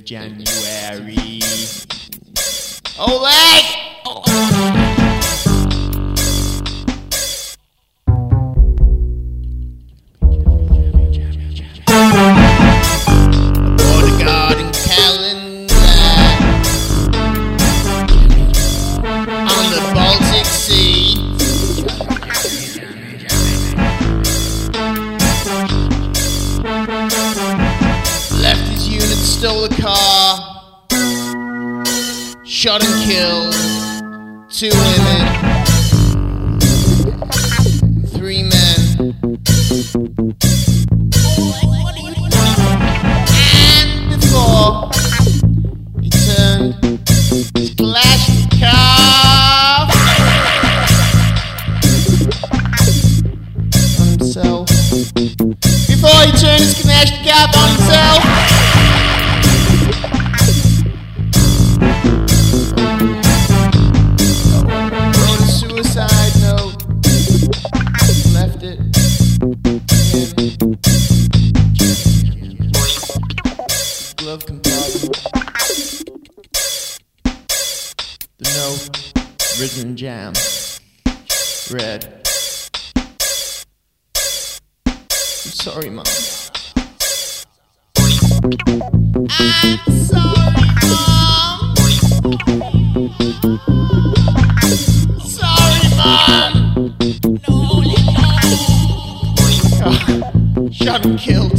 January. Oleg! Stole a car, shot and killed 2 women, 3 men, and before he turned his Kalashnikov on himself, before he turned his Kalashnikov on himself. Glove compartment. The note written in jam. Read, I'm sorry, Mom. I'm sorry, Mom. Sorry, Mom. No. Shot and killed